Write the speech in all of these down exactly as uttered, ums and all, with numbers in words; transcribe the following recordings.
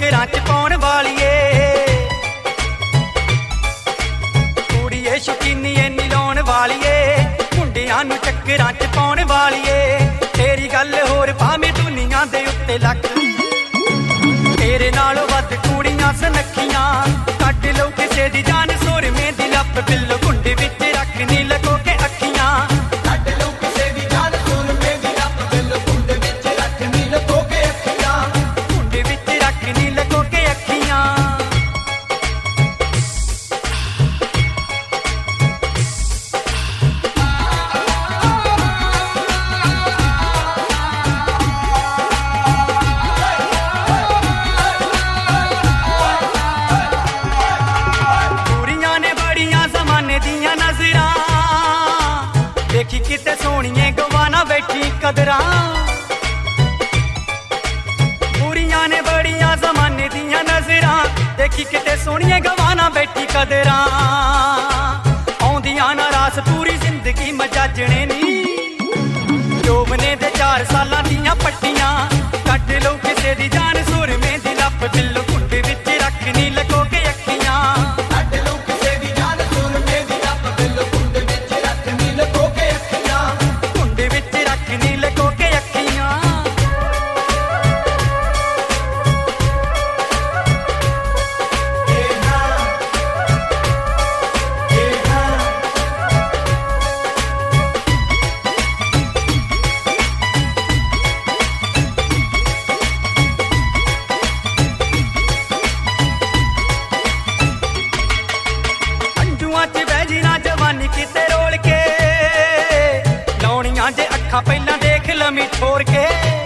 ਚੱਕਰਾਂ ਚ ਪਾਉਣ ਵਾਲੀਏ ਕੁੜੀਏ ਸ਼ੌਕੀਨੀ ਇੰਨੀ ਲਾਉਣ ਵਾਲੀਏ ਮੁੰਡਿਆਂ ਨੂੰ ਚੱਕਰਾਂ ਚ ਪਾਉਣ ਵਾਲੀਏ ਤੇਰੀ ਗੱਲ ਹੋਰ ਭਾਵੇਂ ਦੁਨੀਆ ਦੇ ਉੱਤੇ ਲੱਖ ਤੇਰੇ ਨਾਲੋਂ ਵੱਧ ਕੁੜੀਆਂ ਸੁਨੱਖੀਆਂ ਕੱਢ ਲਓ ਕਿਸੇ ਦੀ ਜਾਨ ਸੁਰਮੇ ਦੀ ਲੱਪ ਬਿੱਲੋ ਕੁੰਡੇ ਵਿੱਚ ਰੱਖਣੀ ਲਗੋ ਕੇ ਅੱਖੀਆਂ ਕੱਢ ਲਓ ਕਿਸੇ ਦੀ ਜਾਨ ਸੁਰਮੇ ਦੀ ਲੱਪ ਬਿੱਲੋ ਕੁੰਡੇ ਵਿੱਚ ਰੱਖਣੀ ਲਗੋ ਕੇ ਅੱਖੀਆਂ ਕੁੰਡੇ ਵਿੱਚ ਰੱਖਣੀ ਲਗੋ ਕੇ ਅੱਖੀਆਂ देखी किते सोनिए गवाना बैठी कदरां बुरियां ने बड़ियां ज़माने दियां नज़रां देखी किते सोनिए गवाना बैठी कदरां आउंदियां ना रास पूरी जिंदगी मजाजने नी जोबने दे चार सालां दियां पट्टियां कट लो किसे दी जान सुरमे दी लप बिल्लो कुंडे विच रखनी लगो के अखियां कट लो किसे दी जान सुरमे दी लप बिल्लो कुंडे विच रखनी लगो के ਪਹਿਲਾਂ ਦੇਖ ਲਮੀ ਠੋਰ ਕੇ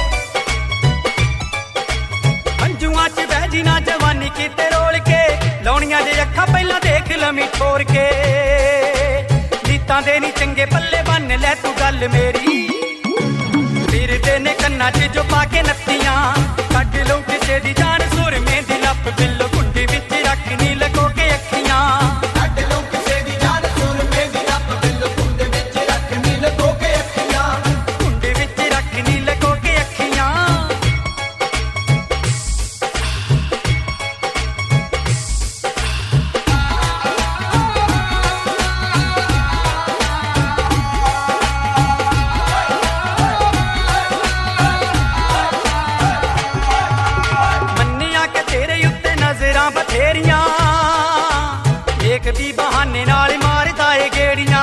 ਅੰਜੂਆਂ ਚ ਬਹਿ ਜੀ ਨਾ ਜਵਾਨੀ ਕਿਤੇ ਰੋਲ ਕੇ ਲਾਉਣੀਆਂ ਜੇ ਅੱਖਾਂ ਪਹਿਲਾਂ ਦੇਖ ਲਮੀ ਠੋਰ ਕੇ ਨੀਤਾਂ ਦੇ ਨੀ ਚੰਗੇ ਪੱਲੇ ਬੰਨ ਲੈ ਤੂੰ ਗੱਲ ਮੇਰੀ ਫਿਰਦੇ ਨੇ ਕੰਨਾਂ ਚ ਜੋ ਪਾ ਕੇ ਨੱਤੀਆਂ ਕੱਢ ਲਓ ਕਿਸੇ ਦੀ ਜਾਨ ਸੁਰਮੇ ਦੀ ਲੱਪ ਬਿੱਲੋ ਕੁੰਡੀ ਵਿੱਚ ਰੱਖਣੀ ਲਗੋ ਕੇ ਅੱਖੀਆਂ ਕੱਢ ਲਓ ਕਿਸੇ ਦੀ ਜਾਨ ਸੁਰਮੇ ਦੀ ਲੱਪ ਬਿੱਲੋ ਕੁੰਡੀ ਵਿੱਚ ਰੱਖਣੀ ਲਗੋ ਕੇ ਅੱਖੀਆਂ ਬਥੇਰੀਆਂ ਦੇਖਦੀ ਬਹਾਨੇ ਨਾਲ ਮਾਰਦਾ ਏ ਗੇੜੀਆਂ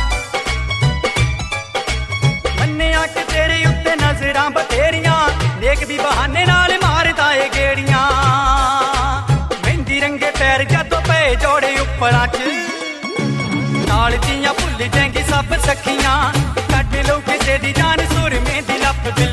ਮੰਨਿਆ ਕਿ ਤੇਰੇ ਉੱਤੇ ਨਜ਼ਰਾਂ ਬਥੇਰੀਆਂ ਦੇਖਦੀ ਬਹਾਨੇ ਨਾਲ ਮਾਰਦਾ ਏ ਗੇੜੀਆਂ ਮਹਿੰਦੀ ਰੰਗੇ ਪੈਰ ਜਦੋਂ ਪਏ ਜੋੜੇ ਉੱਪਰਾਂ ਚ ਨਾਲ ਦੀਆਂ ਭੁੱਲ ਜਾਏਂਗੀ ਸਭ ਸਖੀਆਂ ਕੱਢ ਲਓ ਕਿਸੇ ਦੀ ਜਾਨ ਸੁਰਮੇ ਦੀ ਲੱਪ